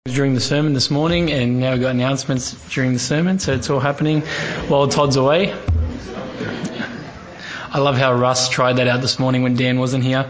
During the sermon this morning, and now we've got announcements during the sermon, so it's all happening while Todd's away. I love how Russ tried that out this morning when Dan wasn't here.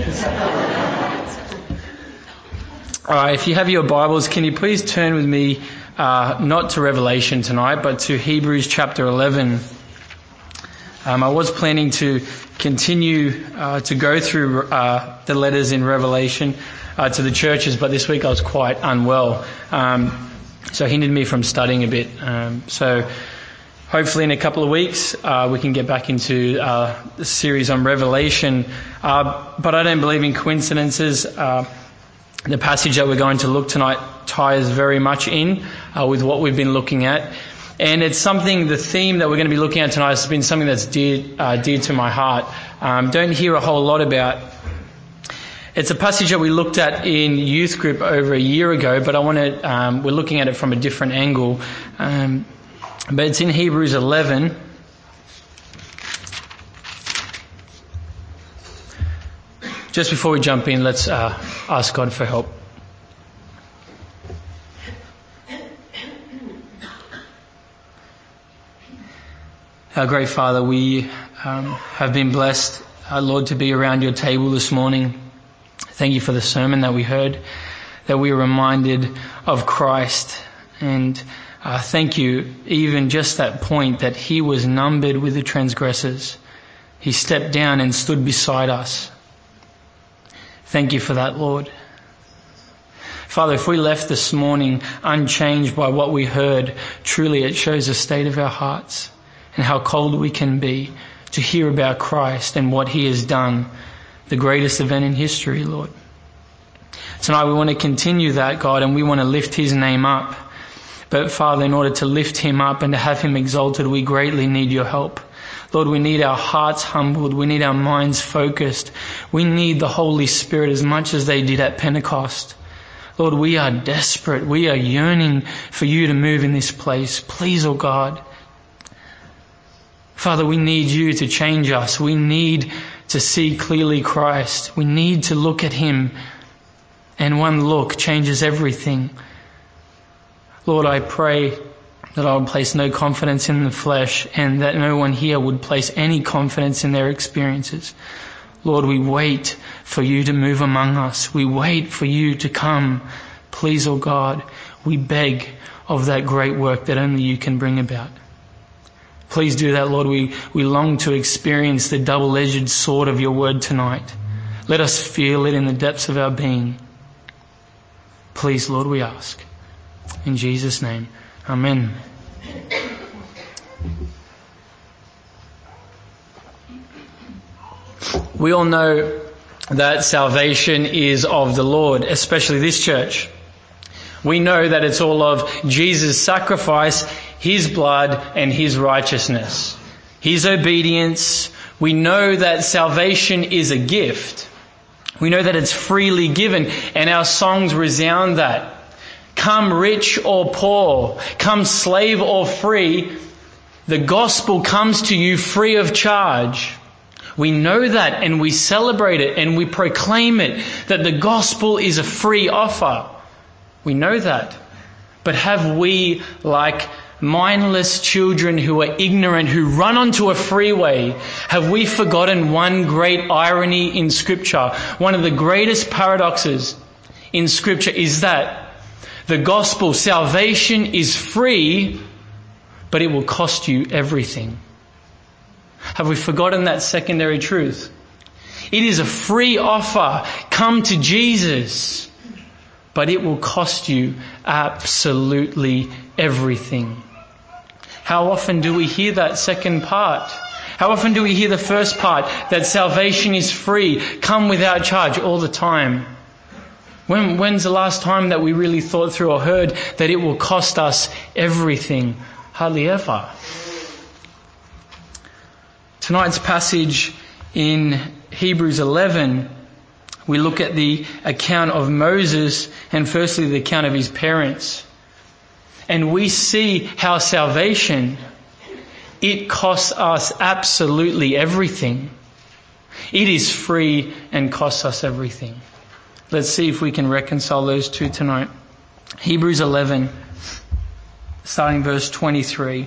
Alright, if you have your Bibles, can you please turn with me not to Revelation tonight, but to Hebrews chapter 11. I was planning to continue to go through the letters in Revelation to the churches, but this week I was quite unwell, so it hindered me from studying a bit. So hopefully in a couple of weeks we can get back into the series on Revelation. But I don't believe in coincidences. The passage that we're going to look tonight ties very much in with what we've been looking at. And it's something, the theme that we're going to be looking at tonight has been something that's dear to my heart. Don't hear a whole lot about. It's a passage that we looked at in youth group over a year ago, but we're looking at it from a different angle. But it's in Hebrews 11. Just before we jump in, let's ask God for help. Our great Father, we have been blessed, Lord, to be around your table this morning. Thank you for the sermon that we heard, that we were reminded of Christ. And thank you, even just that point, that he was numbered with the transgressors. He stepped down and stood beside us. Thank you for that, Lord. Father, if we left this morning unchanged by what we heard, truly it shows the state of our hearts and how cold we can be to hear about Christ and what he has done, the greatest event in history, Lord. Tonight we want to continue that, God, and we want to lift his name up. But Father, in order to lift him up and to have him exalted, we greatly need your help. Lord, we need our hearts humbled. We need our minds focused. We need the Holy Spirit as much as they did at Pentecost. Lord, we are desperate. We are yearning for you to move in this place. Please, oh God. Father, we need you to change us. We need to see clearly Christ. We need to look at him, and one look changes everything. Lord, I pray that I would place no confidence in the flesh and that no one here would place any confidence in their experiences. Lord, we wait for you to move among us. We wait for you to come. Please, oh God, we beg of that great work that only you can bring about. Please do that, Lord. We long to experience the double-edged sword of your word tonight. Let us feel it in the depths of our being. Please, Lord, we ask. In Jesus' name, amen. We all know that salvation is of the Lord, especially this church. We know that it's all of Jesus' sacrifice, his blood, and his righteousness, his obedience. We know that salvation is a gift. We know that it's freely given, and our songs resound that. Come rich or poor, come slave or free, the gospel comes to you free of charge. We know that, and we celebrate it, and we proclaim it, that the gospel is a free offer. We know that. But have we, like mindless children who are ignorant, who run onto a freeway, have we forgotten one great irony in Scripture? One of the greatest paradoxes in Scripture is that the gospel, salvation, is free, but it will cost you everything. Have we forgotten that secondary truth? It is a free offer. Come to Jesus. But it will cost you absolutely everything. How often do we hear that second part? How often do we hear the first part, that salvation is free, come without charge, all the time? When's the last time that we really thought through or heard that it will cost us everything? Hardly ever. Tonight's passage in Hebrews 11, we look at the account of Moses and firstly the account of his parents. And we see how salvation, it costs us absolutely everything. It is free and costs us everything. Let's see if we can reconcile those two tonight. Hebrews 11, starting verse 23.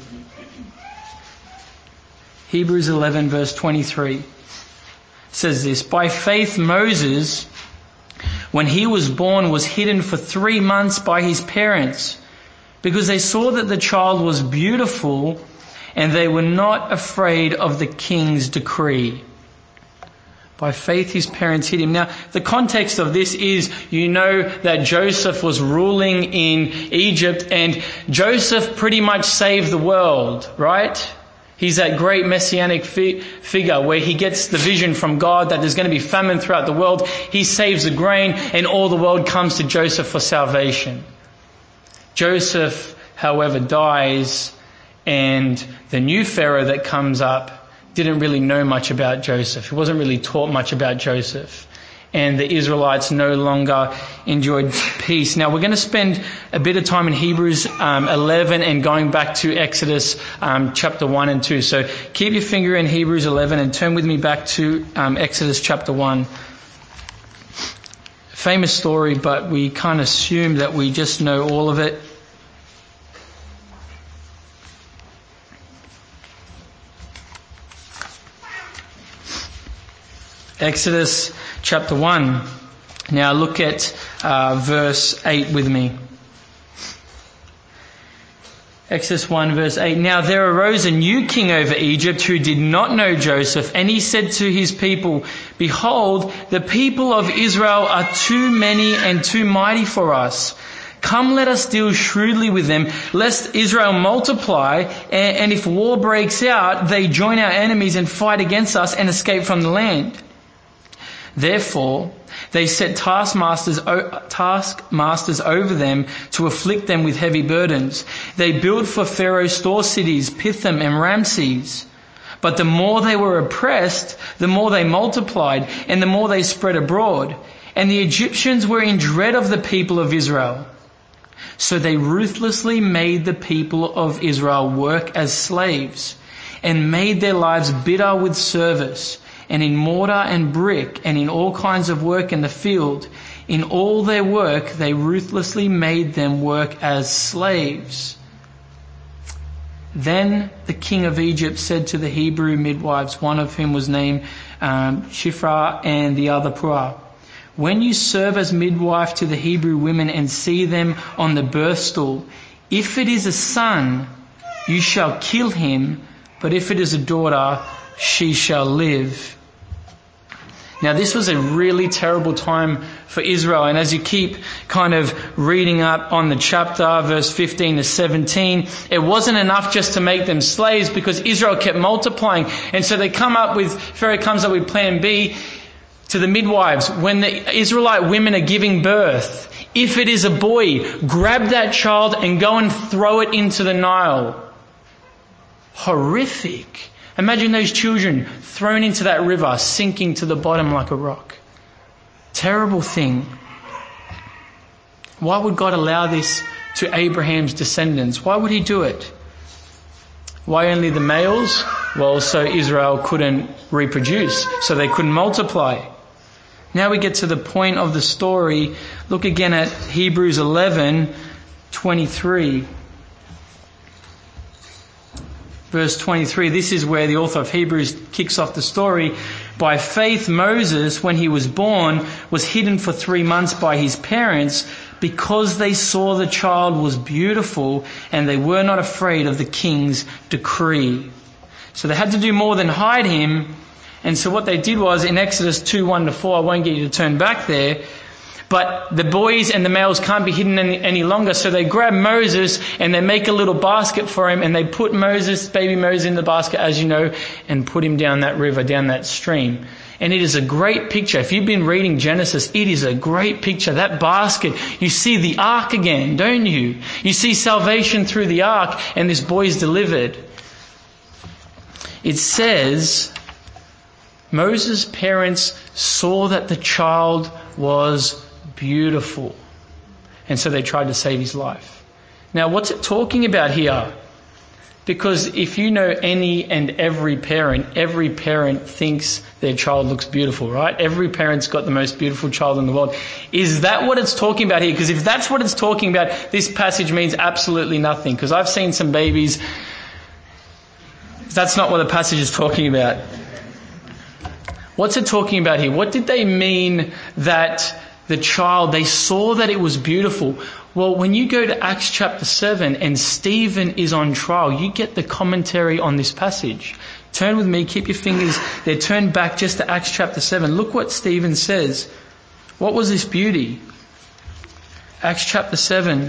Hebrews 11 verse 23 says this, "By faith Moses, when he was born, was hidden for 3 months by his parents, because they saw that the child was beautiful and they were not afraid of the king's decree." By faith his parents hid him. Now, the context of this is, you know that Joseph was ruling in Egypt, and Joseph pretty much saved the world, right? He's that great messianic figure where he gets the vision from God that there's going to be famine throughout the world. He saves the grain and all the world comes to Joseph for salvation. Joseph, however, dies, and the new Pharaoh that comes up didn't really know much about Joseph. He wasn't really taught much about Joseph. And the Israelites no longer enjoyed peace. Now we're going to spend a bit of time in Hebrews 11 and going back to Exodus chapter 1 and 2. So keep your finger in Hebrews 11 and turn with me back to Exodus chapter 1. Famous story, but we can't assume that we just know all of it. Exodus chapter 1. Now look at verse 8 with me. Exodus 1 verse 8. "Now there arose a new king over Egypt who did not know Joseph, and he said to his people, 'Behold, the people of Israel are too many and too mighty for us. Come, let us deal shrewdly with them, lest Israel multiply, and if war breaks out, they join our enemies and fight against us and escape from the land.' Therefore, they set taskmasters over them to afflict them with heavy burdens. They built for Pharaoh store cities, Pithom and Ramses. But the more they were oppressed, the more they multiplied, and the more they spread abroad. And the Egyptians were in dread of the people of Israel. So they ruthlessly made the people of Israel work as slaves, and made their lives bitter with service, and in mortar and brick, and in all kinds of work in the field. In all their work, they ruthlessly made them work as slaves. Then the king of Egypt said to the Hebrew midwives, one of whom was named Shiphrah and the other Puah, 'When you serve as midwife to the Hebrew women and see them on the birth stool, if it is a son, you shall kill him, but if it is a daughter, she shall live.'" Now this was a really terrible time for Israel, and as you keep kind of reading up on the chapter, verse 15 to 17, it wasn't enough just to make them slaves because Israel kept multiplying. And so Pharaoh comes up with plan B to the midwives. When the Israelite women are giving birth, if it is a boy, grab that child and go and throw it into the Nile. Horrific. Imagine those children thrown into that river, sinking to the bottom like a rock. Terrible thing. Why would God allow this to Abraham's descendants? Why would he do it? Why only the males? Well, so Israel couldn't reproduce, so they couldn't multiply. Now we get to the point of the story. Look again at Hebrews 11:23. Verse 23, this is where the author of Hebrews kicks off the story. "By faith Moses, when he was born, was hidden for 3 months by his parents because they saw the child was beautiful and they were not afraid of the king's decree." So they had to do more than hide him. And so what they did was in Exodus 2:1-4, I won't get you to turn back there, but the boys and the males can't be hidden any longer. So they grab Moses and they make a little basket for him, and they put baby Moses in the basket, as you know, and put him down that river, down that stream. And it is a great picture. If you've been reading Genesis, it is a great picture. That basket, you see the ark again, don't you? You see salvation through the ark, and this boy's delivered. It says, Moses' parents saw that the child was beautiful, and so they tried to save his life. Now, what's it talking about here? Because if you know any and every parent thinks their child looks beautiful, right? Every parent's got the most beautiful child in the world. Is that what it's talking about here? Because if that's what it's talking about, this passage means absolutely nothing. Because I've seen some babies. That's not what the passage is talking about. What's it talking about here? What did they mean that the child, they saw that it was beautiful? Well, when you go to Acts chapter 7 and Stephen is on trial, you get the commentary on this passage. Turn with me, keep your fingers there, turn back just to Acts chapter 7. Look what Stephen says. What was this beauty? Acts chapter 7.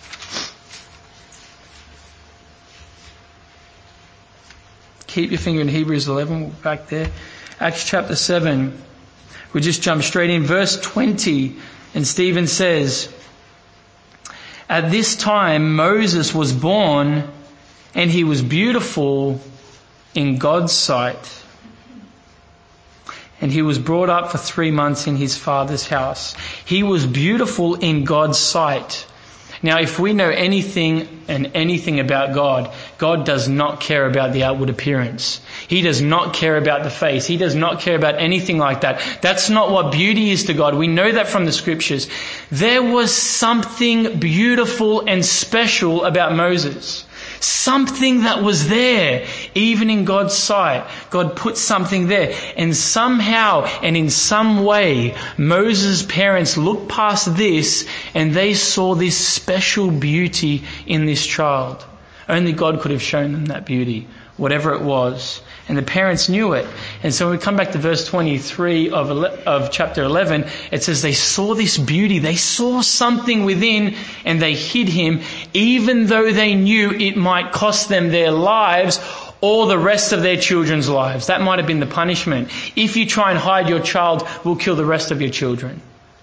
Keep your finger in Hebrews 11, back there. Acts chapter 7. We just jump straight in. Verse 20. And Stephen says, "At this time Moses was born, and he was beautiful in God's sight. And he was brought up for 3 months in his father's house." He was beautiful in God's sight. Now, if we know anything about God, God does not care about the outward appearance. He does not care about the face. He does not care about anything like that. That's not what beauty is to God. We know that from the scriptures. There was something beautiful and special about Moses. Something that was there, even in God's sight. God put something there. And somehow and in some way, Moses' parents looked past this and they saw this special beauty in this child. Only God could have shown them that beauty, whatever it was. And the parents knew it. And so when we come back to verse 23 of chapter 11, it says they saw this beauty. They saw something within and they hid him, even though they knew it might cost them their lives or the rest of their children's lives. That might have been the punishment. If you try and hide your child, we'll kill the rest of your children.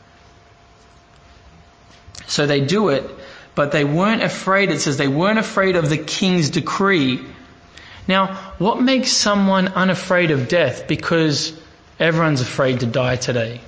So they do it, but they weren't afraid. It says they weren't afraid of the king's decree. Now, what makes someone unafraid of death? Because everyone's afraid to die today.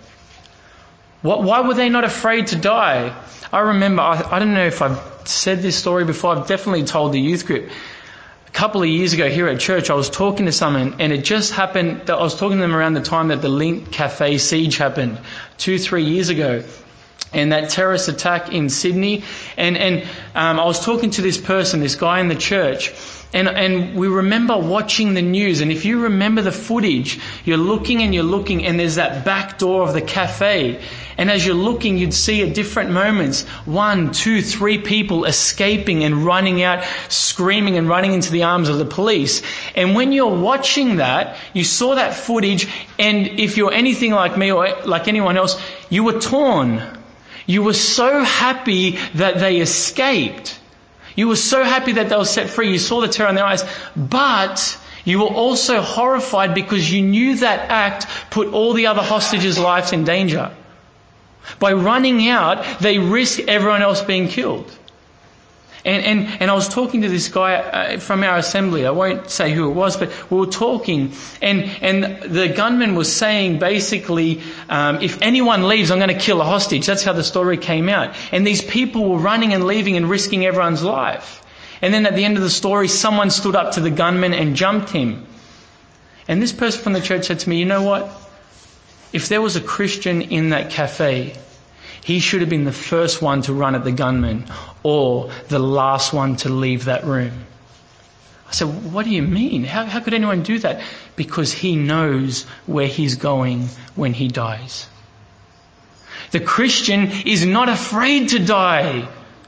Why were they not afraid to die? I remember, I don't know if I've said this story before, I've definitely told the youth group. A couple of years ago here at church, I was talking to someone and it just happened that I was talking to them around the time that the Link Cafe siege happened 2-3 years ago. And that terrorist attack in Sydney. And I was talking to this person, this guy in the church, and we remember watching the news. And if you remember the footage, you're looking and there's that back door of the cafe. And as you're looking, you'd see at different moments 1, 2, 3 people escaping and running out, screaming and running into the arms of the police. And when you're watching that, you saw that footage, and if you're anything like me or like anyone else, you were torn. You were so happy that they escaped. You were so happy that they were set free. You saw the terror in their eyes. But you were also horrified because you knew that act put all the other hostages' lives in danger. By running out, they risked everyone else being killed. And I was talking to this guy from our assembly. I won't say who it was, but we were talking. And the gunman was saying basically, if anyone leaves, I'm going to kill a hostage. That's how the story came out. And these people were running and leaving and risking everyone's life. And then at the end of the story, someone stood up to the gunman and jumped him. And this person from the church said to me, you know what? If there was a Christian in that cafe, he should have been the first one to run at the gunman or the last one to leave that room. I said, what do you mean? How could anyone do that? Because he knows where he's going when he dies. The Christian is not afraid to die.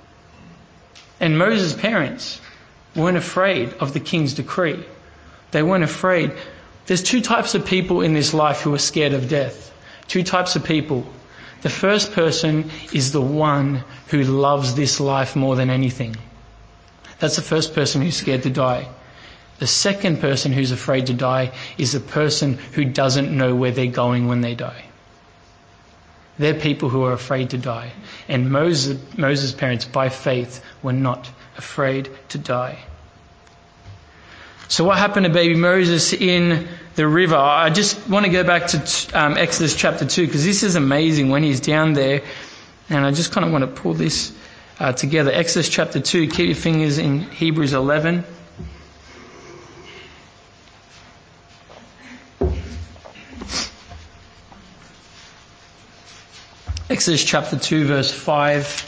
And Moses' parents weren't afraid of the king's decree. They weren't afraid. There's 2 types of people in this life who are scared of death. 2 types of people. The first person is the one who loves this life more than anything. That's the first person who's scared to die. The second person who's afraid to die is the person who doesn't know where they're going when they die. They're people who are afraid to die. And Moses' parents, by faith, were not afraid to die. So what happened to baby Moses in the river? I just want to go back to Exodus chapter 2, because this is amazing when he's down there. And I just kind of want to pull this together. Exodus chapter 2, keep your fingers in Hebrews 11. Exodus chapter 2 verse 5.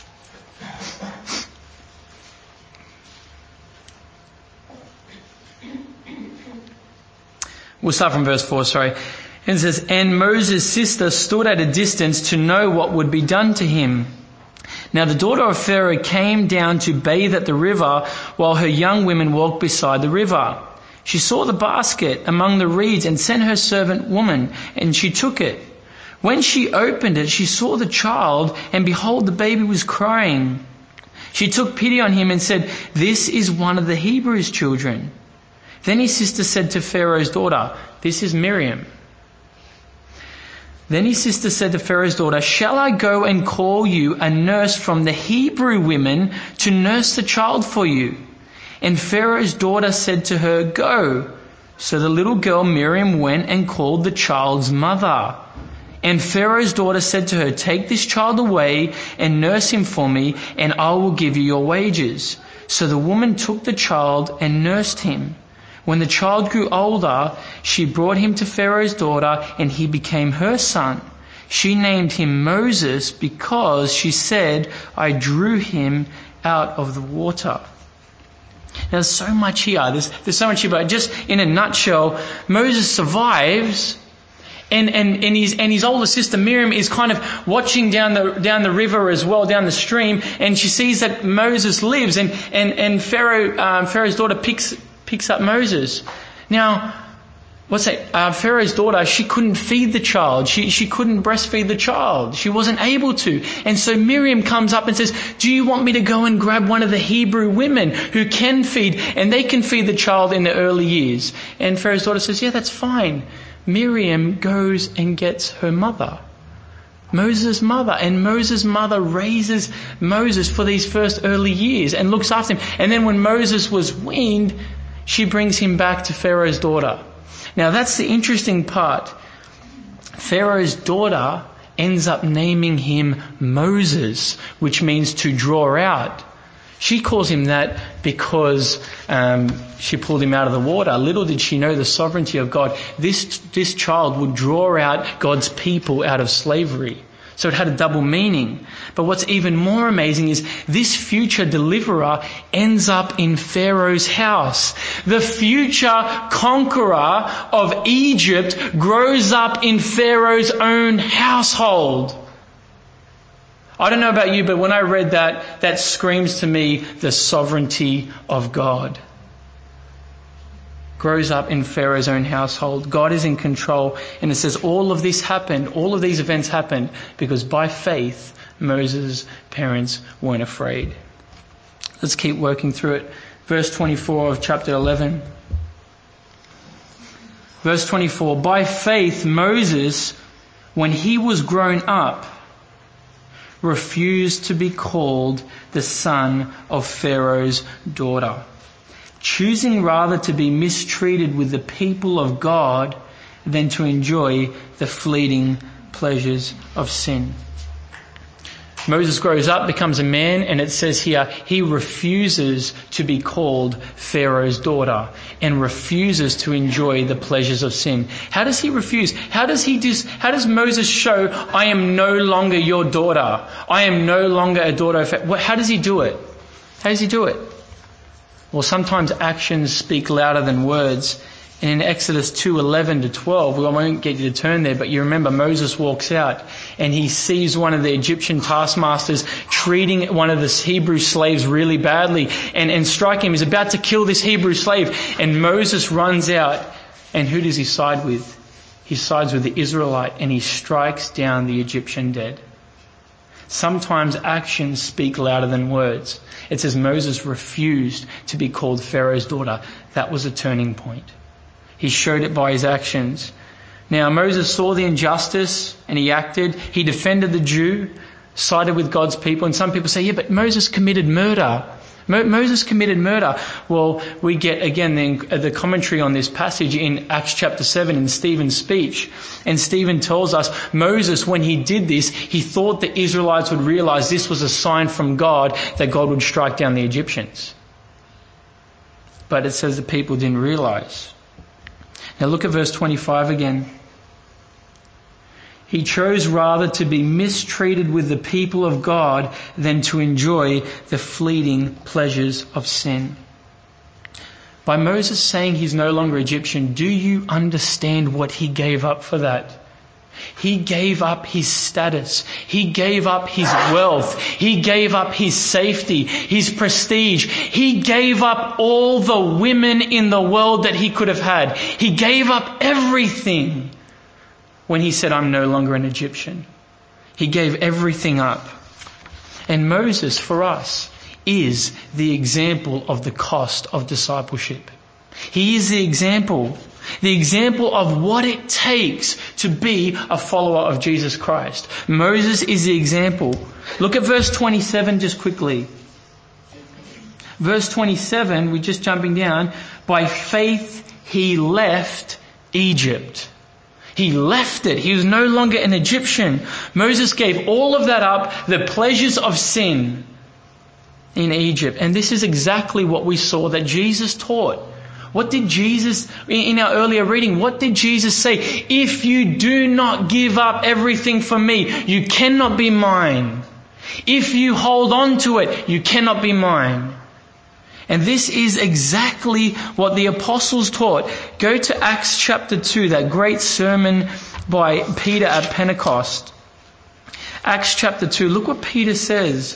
We'll start from verse 4, sorry. And it says, "And Moses' sister stood at a distance to know what would be done to him. Now the daughter of Pharaoh came down to bathe at the river while her young women walked beside the river. She saw the basket among the reeds and sent her servant woman, and she took it. When she opened it, she saw the child, and behold, the baby was crying. She took pity on him and said, 'This is one of the Hebrews' children.' Then his sister said to Pharaoh's daughter," this is Miriam. "Then his sister said to Pharaoh's daughter, 'Shall I go and call you a nurse from the Hebrew women to nurse the child for you?' And Pharaoh's daughter said to her, 'Go.' So the little girl Miriam went and called the child's mother. And Pharaoh's daughter said to her, 'Take this child away and nurse him for me, and I will give you your wages.' So the woman took the child and nursed him. When the child grew older, she brought him to Pharaoh's daughter, and he became her son. She named him Moses because she said, 'I drew him out of the water.'" Now, there's so much here. There's so much here, but just in a nutshell, Moses survives, and his older sister Miriam is kind of watching down the river as well, down the stream, and she sees that Moses lives, and Pharaoh's daughter picks up Moses. Now, Pharaoh's daughter, she couldn't feed the child. She couldn't breastfeed the child. She wasn't able to. And so Miriam comes up and says, "Do you want me to go and grab one of the Hebrew women who can feed, and they can feed the child in the early years?" And Pharaoh's daughter says, "Yeah, that's fine." Miriam goes and gets her mother, Moses' mother, and Moses' mother raises Moses for these first early years and looks after him. And then when Moses was weaned, she brings him back to Pharaoh's daughter. Now that's the interesting part. Pharaoh's daughter ends up naming him Moses, which means to draw out. She calls him that because she pulled him out of the water. Little did she know the sovereignty of God. This child would draw out God's people out of slavery. So it had a double meaning. But what's even more amazing is this future deliverer ends up in Pharaoh's house. The future conqueror of Egypt grows up in Pharaoh's own household. I don't know about you, but when I read that screams to me the sovereignty of God. Grows up in Pharaoh's own household. God is in control. And it says all of these events happened because by faith, Moses' parents weren't afraid. Let's keep working through it. Verse 24 of chapter 11. Verse 24, "By faith, Moses, when he was grown up, refused to be called the son of Pharaoh's daughter, choosing rather to be mistreated with the people of God than to enjoy the fleeting pleasures of sin." Moses grows up, becomes a man, and it says here, he refuses to be called Pharaoh's daughter and refuses to enjoy the pleasures of sin. How does he refuse? How does Moses show, "I am no longer your daughter. I am no longer a daughter of Pharaoh"? How does he do it? How does he do it? Well, sometimes actions speak louder than words. And in Exodus 2:11 to 12, I won't get you to turn there, but you remember Moses walks out and he sees one of the Egyptian taskmasters treating one of the Hebrew slaves really badly and striking him. He's about to kill this Hebrew slave. And Moses runs out. And who does he side with? He sides with the Israelite and he strikes down the Egyptian dead. Sometimes actions speak louder than words. It says Moses refused to be called Pharaoh's daughter. That was a turning point. He showed it by his actions. Now Moses saw the injustice and he acted. He defended the Jew, sided with God's people. And some people say, yeah, but Moses committed murder. Moses committed murder. Well, we get again the commentary on this passage in Acts chapter 7 in Stephen's speech. And Stephen tells us Moses, when he did this, he thought the Israelites would realize this was a sign from God that God would strike down the Egyptians. But it says the people didn't realize. Now look at verse 25 again. He chose rather to be mistreated with the people of God than to enjoy the fleeting pleasures of sin. By Moses saying he's no longer Egyptian, do you understand what he gave up for that? He gave up his status. He gave up his wealth. He gave up his safety, his prestige. He gave up all the women in the world that he could have had. He gave up everything when he said, I'm no longer an Egyptian. He gave everything up. And Moses, for us, is the example of the cost of discipleship. He is the example of what it takes to be a follower of Jesus Christ. Moses is the example. Look at verse 27 just quickly. Verse 27, we're just jumping down. By faith he left Egypt. He left it. He was no longer an Egyptian. Moses gave all of that up, the pleasures of sin in Egypt. And this is exactly what we saw that Jesus taught. What did Jesus, in our earlier reading, what did Jesus say? If you do not give up everything for me, you cannot be mine. If you hold on to it, you cannot be mine. And this is exactly what the apostles taught. Go to Acts chapter 2, that great sermon by Peter at Pentecost. Acts chapter 2, look what Peter says.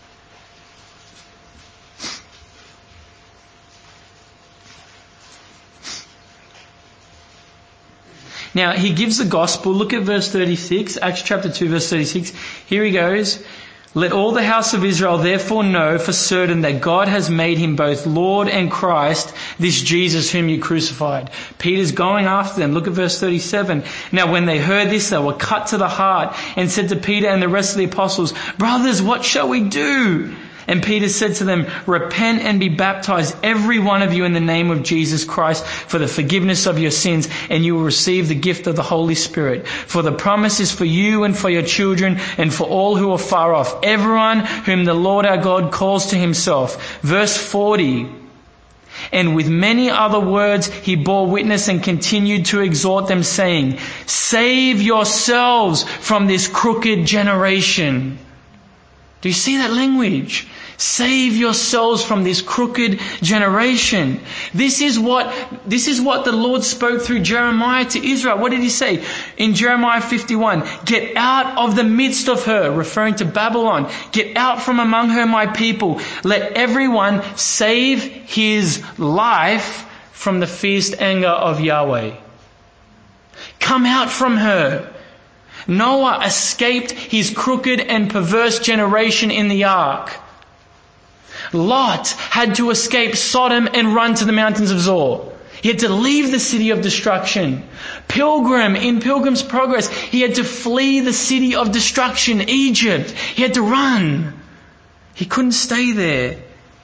Now, he gives the gospel. Look at verse 36, Acts chapter 2, verse 36. Here he goes. Let all the house of Israel therefore know for certain that God has made him both Lord and Christ, this Jesus whom you crucified. Peter's going after them. Look at verse 37. Now, when they heard this, they were cut to the heart and said to Peter and the rest of the apostles, Brothers, what shall we do? And Peter said to them, Repent and be baptized, every one of you, in the name of Jesus Christ for the forgiveness of your sins, and you will receive the gift of the Holy Spirit. For the promise is for you and for your children and for all who are far off, everyone whom the Lord our God calls to himself. Verse 40. And with many other words he bore witness and continued to exhort them, saying, Save yourselves from this crooked generation. Do you see that language? Save yourselves from this crooked generation. This is what the Lord spoke through Jeremiah to Israel. What did he say? In Jeremiah 51, Get out of the midst of her, referring to Babylon. Get out from among her, my people. Let everyone save his life from the fierce anger of Yahweh. Come out from her. Noah escaped his crooked and perverse generation in the ark. Lot had to escape Sodom and run to the mountains of Zor. He had to leave the city of destruction. Pilgrim, in Pilgrim's Progress, he had to flee the city of destruction, Egypt. He had to run. He couldn't stay there.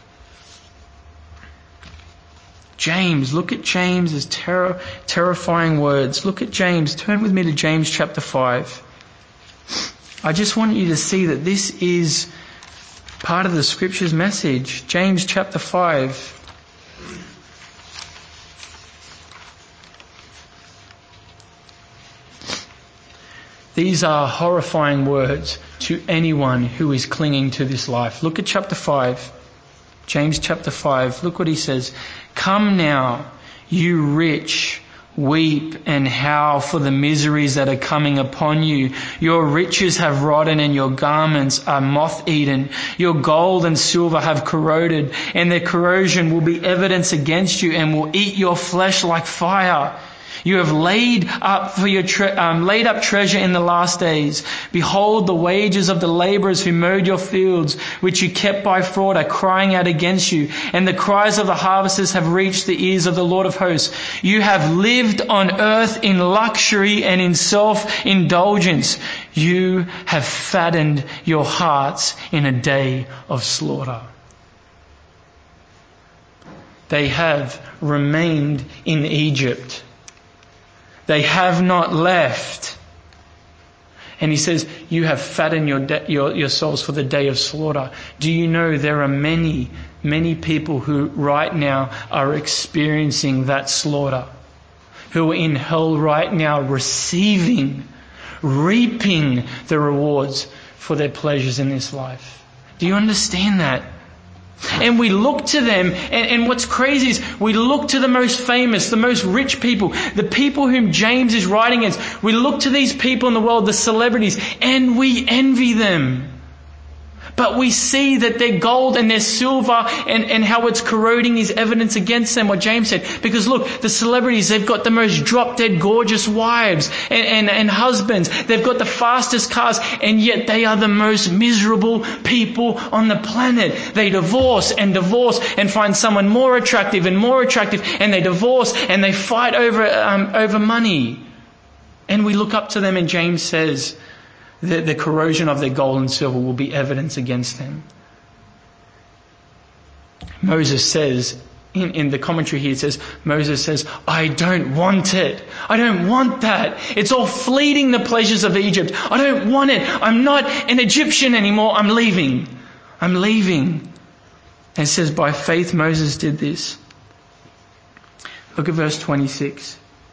James, look at James' terrifying words. Look at James. Turn with me to James chapter 5. I just want you to see that this is part of the Scripture's message. James chapter 5. These are horrifying words to anyone who is clinging to this life. Look at chapter 5. James chapter 5. Look what he says. Come now, you rich, weep and howl for the miseries that are coming upon you. Your riches have rotten and your garments are moth-eaten. Your gold and silver have corroded, and their corrosion will be evidence against you and will eat your flesh like fire. You have laid up treasure in the last days. Behold, the wages of the laborers who mowed your fields, which you kept by fraud, are crying out against you. And the cries of the harvesters have reached the ears of the Lord of hosts. You have lived on earth in luxury and in self-indulgence. You have fattened your hearts in a day of slaughter. They have remained in Egypt. They have not left. And he says, you have fattened your souls for the day of slaughter. Do you know there are many, many people who right now are experiencing that slaughter, who are in hell right now receiving reaping the rewards for their pleasures in this life. Do you understand that? And we look to them, and what's crazy is we look to the most famous, the most rich people, the people whom James is writing against. We look to these people in the world, the celebrities, and we envy them. But we see that their gold and their silver and how it's corroding is evidence against them, what James said. Because look, the celebrities, they've got the most drop-dead gorgeous wives and husbands. They've got the fastest cars, and yet they are the most miserable people on the planet. They divorce and find someone more attractive, and they divorce and they fight over money. And we look up to them, and James says, the corrosion of their gold and silver will be evidence against them. Moses says, in the commentary here, Moses says, I don't want it. I don't want that. It's all fleeting, the pleasures of Egypt. I don't want it. I'm not an Egyptian anymore. I'm leaving. And it says, by faith Moses did this. Look at verse 26.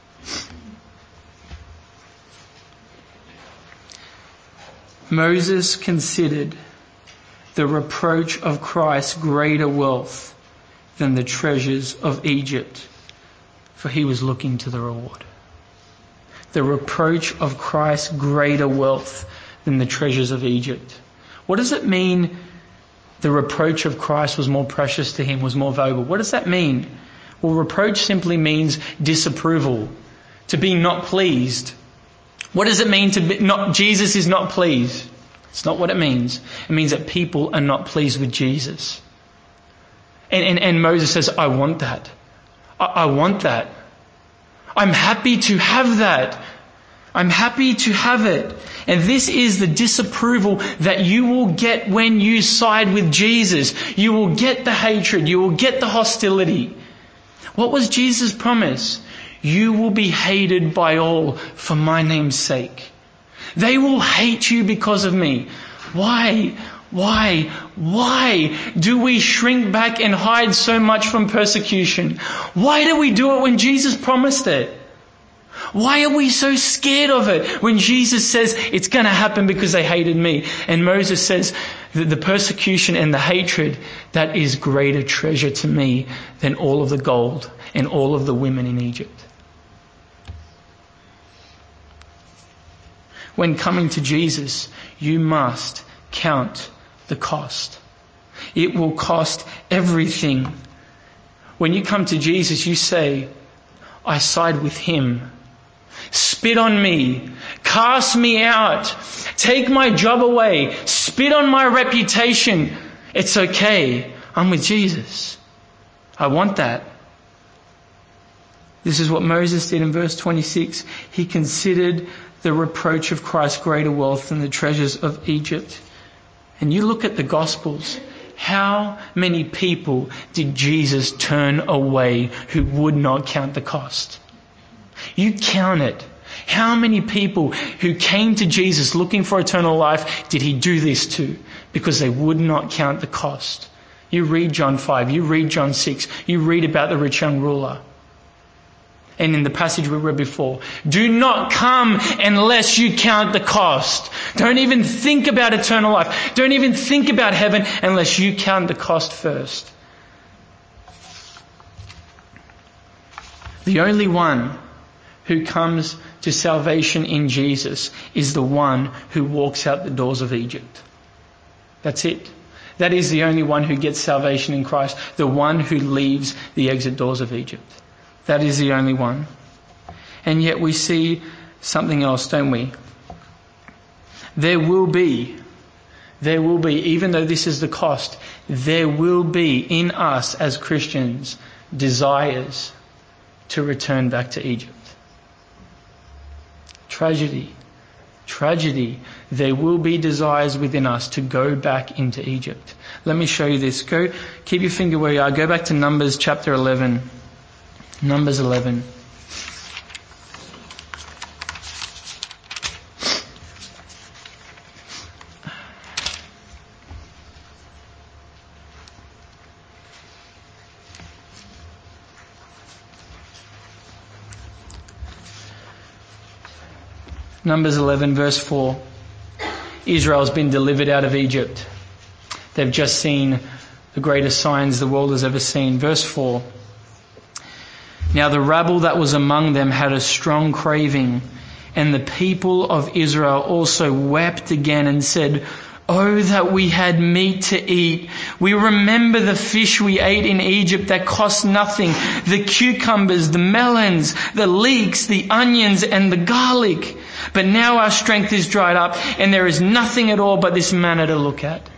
Moses considered the reproach of Christ greater wealth than the treasures of Egypt, for he was looking to the reward. The reproach of Christ greater wealth than the treasures of Egypt. What does it mean the reproach of Christ was more precious to him, was more valuable? What does that mean? Well, reproach simply means disapproval, to be not pleased. What does it mean to be not? Jesus is not pleased. It's not what it means. It means that people are not pleased with Jesus. And Moses says, I want that. I want that. I'm happy to have that. I'm happy to have it. And this is the disapproval that you will get when you side with Jesus. You will get the hatred. You will get the hostility. What was Jesus' promise? You will be hated by all for my name's sake. They will hate you because of me. Why do we shrink back and hide so much from persecution? Why do we do it when Jesus promised it? Why are we so scared of it when Jesus says it's going to happen because they hated me? And Moses says that the persecution and the hatred, that is greater treasure to me than all of the gold and all of the women in Egypt. When coming to Jesus, you must count the cost. It will cost everything. When you come to Jesus, you say, I side with him. Spit on me. Cast me out. Take my job away. Spit on my reputation. It's okay. I'm with Jesus. I want that. This is what Moses did in verse 26. He considered the reproach of Christ greater wealth than the treasures of Egypt. And you look at the Gospels, how many people did Jesus turn away who would not count the cost? You count it. How many people who came to Jesus looking for eternal life did he do this to? Because they would not count the cost. You read John 5, you read John 6, you read about the rich young ruler. And in the passage we read before, do not come unless you count the cost. Don't even think about eternal life. Don't even think about heaven unless you count the cost first. The only one who comes to salvation in Jesus is the one who walks out the doors of Egypt. That's it. That is the only one who gets salvation in Christ. The one who leaves the exit doors of Egypt. That is the only one. And yet we see something else, don't we? There will be, even though this is the cost, there will be in us as Christians desires to return back to Egypt. Tragedy. There will be desires within us to go back into Egypt. Let me show you this. Keep your finger where you are. Go back to Numbers chapter 11. Numbers 11. Numbers 11 verse 4. Israel's been delivered out of Egypt. They've just seen the greatest signs the world has ever seen. Verse 4. Now the rabble that was among them had a strong craving, and the people of Israel also wept again and said, "Oh, that we had meat to eat. We remember the fish we ate in Egypt that cost nothing, the cucumbers, the melons, the leeks, the onions, and the garlic. But now our strength is dried up, and there is nothing at all but this manna to look at."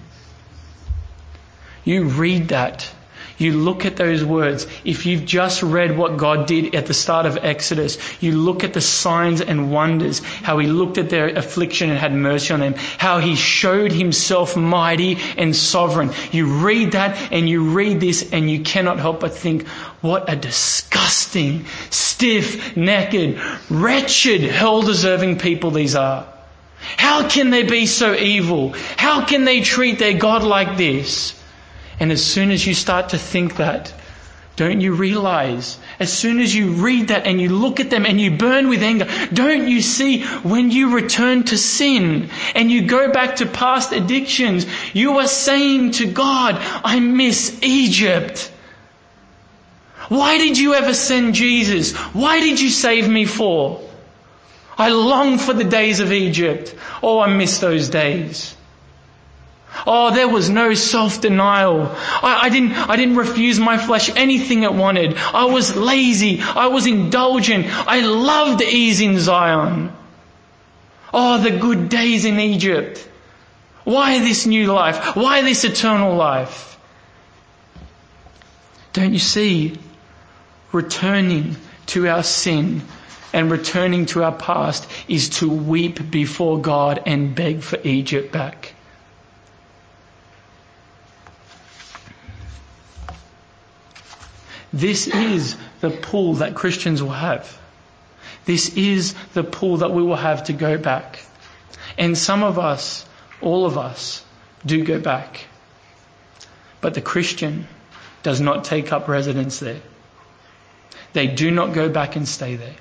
You read that. You look at those words. If you've just read what God did at the start of Exodus, you look at the signs and wonders, how He looked at their affliction and had mercy on them, how He showed Himself mighty and sovereign. You read that and you read this and you cannot help but think, what a disgusting, stiff-necked, wretched, hell-deserving people these are. How can they be so evil? How can they treat their God like this? And as soon as you start to think that, don't you realize, as soon as you read that and you look at them and you burn with anger, don't you see when you return to sin and you go back to past addictions, you are saying to God, I miss Egypt. Why did you ever send Jesus? Why did you save me for? I long for the days of Egypt. Oh, I miss those days. Oh, there was no self-denial. I didn't refuse my flesh anything it wanted. I was lazy. I was indulgent. I loved ease in Zion. Oh, the good days in Egypt. Why this new life? Why this eternal life? Don't you see? Returning to our sin and returning to our past is to weep before God and beg for Egypt back. This is the pull that Christians will have. This is the pull that we will have to go back. And some of us, all of us, do go back. But the Christian does not take up residence there. They do not go back and stay there.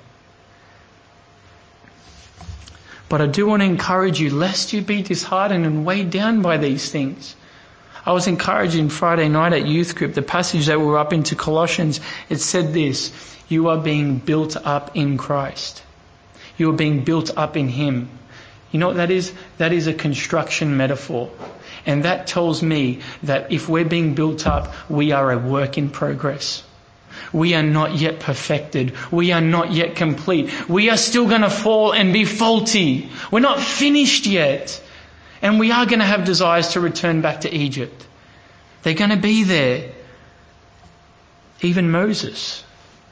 But I do want to encourage you, lest you be disheartened and weighed down by these things. I was encouraged in Friday night at youth group, the passage that we were up into Colossians, it said this, you are being built up in Christ. You are being built up in Him. You know what that is? That is a construction metaphor. And that tells me that if we're being built up, we are a work in progress. We are not yet perfected. We are not yet complete. We are still going to fall and be faulty. We're not finished yet. And we are going to have desires to return back to Egypt. They're going to be there. Even Moses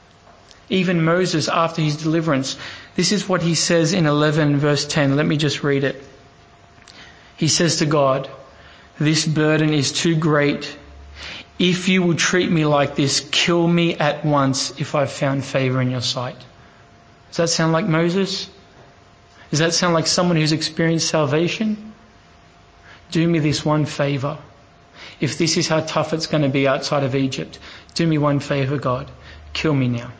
after his deliverance, this is what he says in 11 verse 10. Let me just read it. He says to God, "This burden is too great. If you will treat me like this, kill me at once if I've found favor in your sight." Does that sound like Moses? Does that sound like someone who's experienced salvation? Do me this one favor. If this is how tough it's going to be outside of Egypt, do me one favor, God. Kill me now.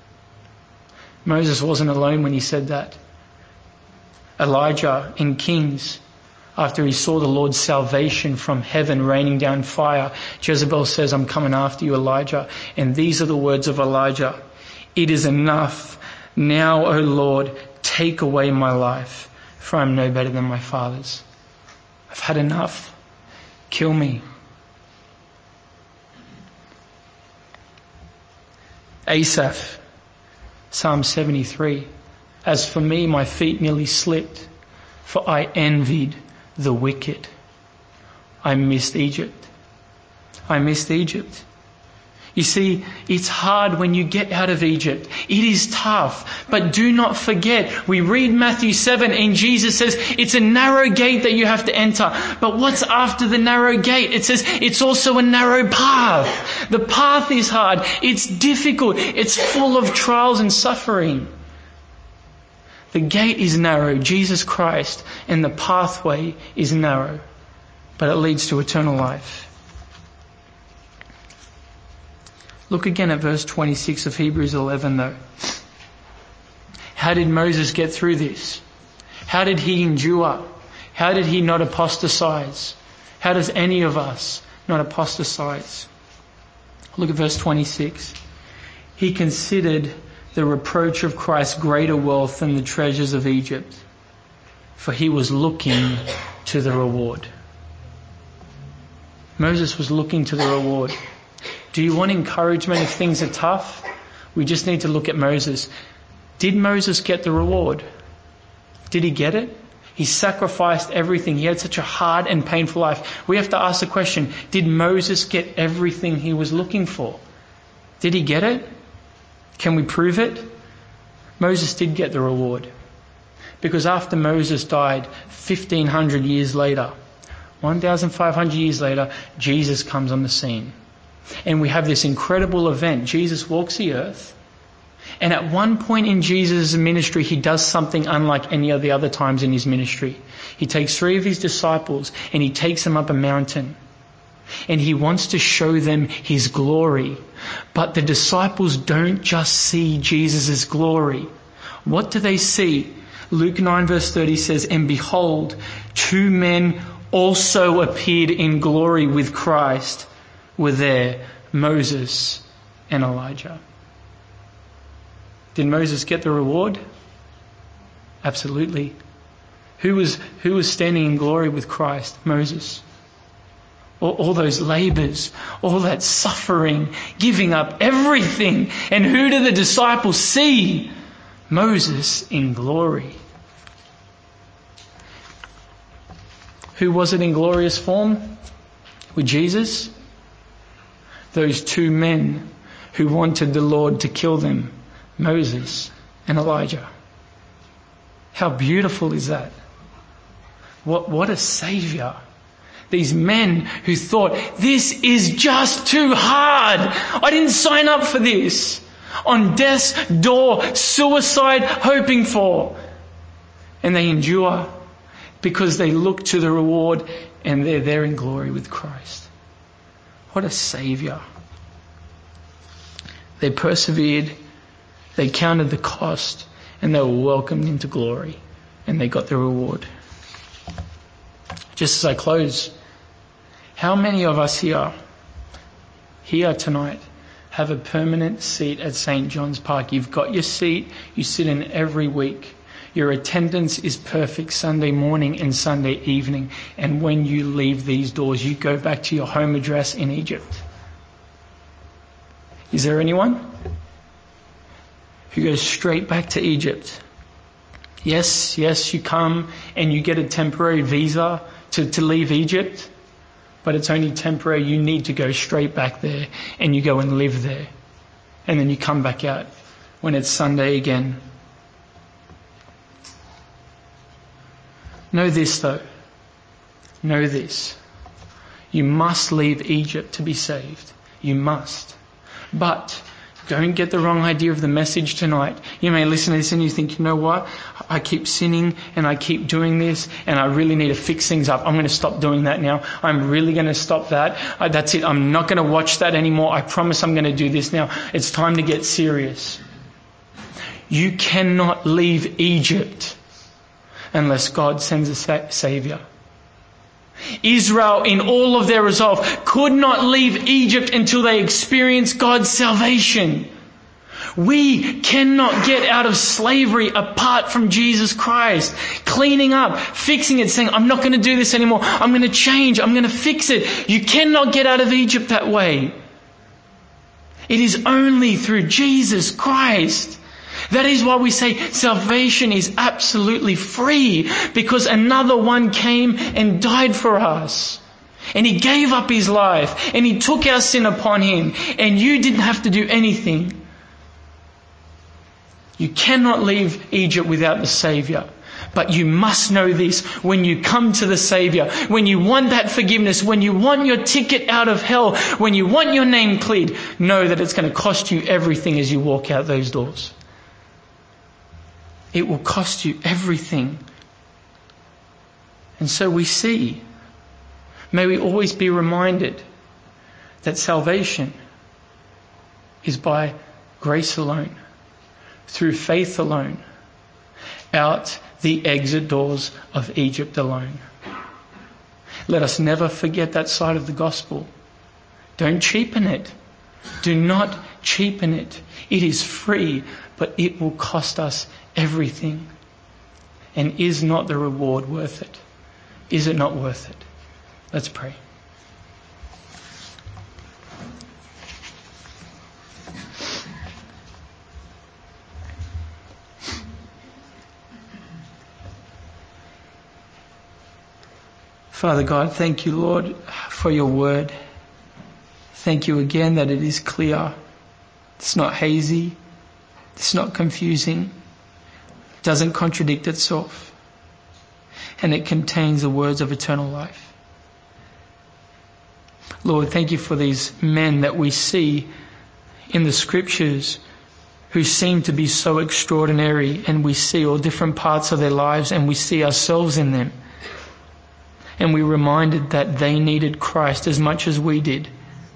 Moses wasn't alone when he said that. Elijah in Kings, after he saw the Lord's salvation from heaven raining down fire, Jezebel says, "I'm coming after you, Elijah." And these are the words of Elijah. "It is enough. Now, O Lord, take away my life, for I'm no better than my fathers. I've had enough. Kill me." Asaph, Psalm 73. "As for me, my feet nearly slipped, for I envied the wicked." I missed Egypt. I missed Egypt. You see, it's hard when you get out of Egypt. It is tough. But do not forget, we read Matthew 7 and Jesus says it's a narrow gate that you have to enter. But what's after the narrow gate? It says it's also a narrow path. The path is hard. It's difficult. It's full of trials and suffering. The gate is narrow, Jesus Christ, and the pathway is narrow. But it leads to eternal life. Look again at verse 26 of Hebrews 11 though. How did Moses get through this? How did he endure? How did he not apostatize? How does any of us not apostatize? Look at verse 26. He considered the reproach of Christ greater wealth than the treasures of Egypt, for he was looking to the reward. Moses was looking to the reward. Do you want encouragement if things are tough? We just need to look at Moses. Did Moses get the reward? Did he get it? He sacrificed everything. He had such a hard and painful life. We have to ask the question, did Moses get everything he was looking for? Did he get it? Can we prove it? Moses did get the reward. Because after Moses died, 1,500 years later, 1,500 years later, Jesus comes on the scene. And we have this incredible event. Jesus walks the earth. And at one point in Jesus' ministry, he does something unlike any of the other times in his ministry. He takes 3 of his disciples and he takes them up a mountain. And he wants to show them his glory. But the disciples don't just see Jesus' glory. What do they see? Luke 9 verse 30 says, and behold, 2 men also appeared in glory with Christ were there, Moses and Elijah. Did Moses get the reward? Absolutely. Who was standing in glory with Christ? Moses. All those labors, all that suffering, giving up everything. And who do the disciples see? Moses in glory. Who was it in glorious form? With Jesus? Those 2 men who wanted the Lord to kill them, Moses and Elijah. How beautiful is that? What a saviour. These men who thought, this is just too hard. I didn't sign up for this. On death's door, suicide hoping for. And they endure because they look to the reward and they're there in glory with Christ. What a saviour. They persevered, they counted the cost, and they were welcomed into glory, and they got the reward. Just as I close, how many of us here tonight have a permanent seat at St. John's Park? You've got your seat, you sit in every week. Your attendance is perfect Sunday morning and Sunday evening. And when you leave these doors, you go back to your home address in Egypt. Is there anyone who goes straight back to Egypt? Yes, you come and you get a temporary visa to leave Egypt, but it's only temporary. You need to go straight back there and you go and live there. And then you come back out when it's Sunday again. Know this though. Know this. You must leave Egypt to be saved. You must. But don't get the wrong idea of the message tonight. You may listen to this and you think, you know what? I keep sinning and I keep doing this and I really need to fix things up. I'm going to stop doing that now. I'm really going to stop that. That's it. I'm not going to watch that anymore. I promise I'm going to do this now. It's time to get serious. You cannot leave Egypt unless God sends a Saviour. Israel, in all of their resolve, could not leave Egypt until they experienced God's salvation. We cannot get out of slavery apart from Jesus Christ. Cleaning up, fixing it, saying, I'm not going to do this anymore. I'm going to change. I'm going to fix it. You cannot get out of Egypt that way. It is only through Jesus Christ. That is why we say salvation is absolutely free, because another one came and died for us. And he gave up his life and he took our sin upon him, and you didn't have to do anything. You cannot leave Egypt without the Saviour. But you must know this: when you come to the Saviour, when you want that forgiveness, when you want your ticket out of hell, when you want your name cleared, know that it's going to cost you everything as you walk out those doors. It will cost you everything. And so we see, may we always be reminded that salvation is by grace alone, through faith alone, out the exit doors of Egypt alone. Let us never forget that side of the gospel. Don't cheapen it. Do not cheapen it. It is free, but it will cost us everything. And is not the reward worth it? Is it not worth it? Let's pray. Father God, thank you, Lord, for your word. Thank you again that it is clear. It's not hazy. It's not confusing. It doesn't contradict itself. And it contains the words of eternal life. Lord, thank you for these men that we see in the scriptures who seem to be so extraordinary, and we see all different parts of their lives and we see ourselves in them. And we're reminded that they needed Christ as much as we did.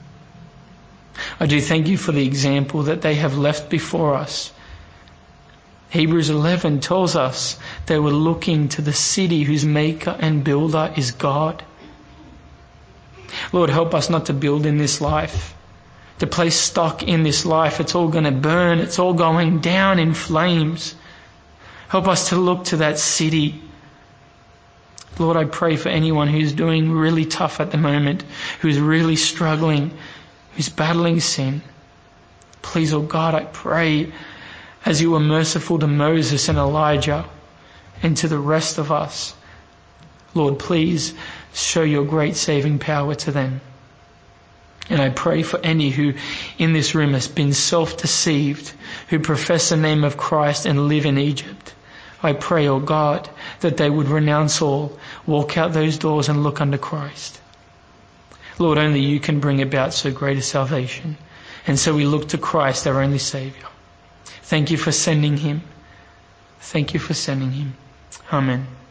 I do thank you for the example that they have left before us. Hebrews 11 tells us they were looking to the city whose maker and builder is God. Lord, help us not to build in this life, to place stock in this life. It's all going to burn. It's all going down in flames. Help us to look to that city. Lord, I pray for anyone who's doing really tough at the moment, who's really struggling, who's battling sin. Please, oh God, I pray as you were merciful to Moses and Elijah and to the rest of us. Lord, please show your great saving power to them. And I pray for any who in this room has been self-deceived, who profess the name of Christ and live in Egypt. I pray, oh God, that they would renounce all, walk out those doors and look unto Christ. Lord, only you can bring about so great a salvation. And so we look to Christ, our only Saviour. Thank you for sending him. Thank you for sending him. Amen.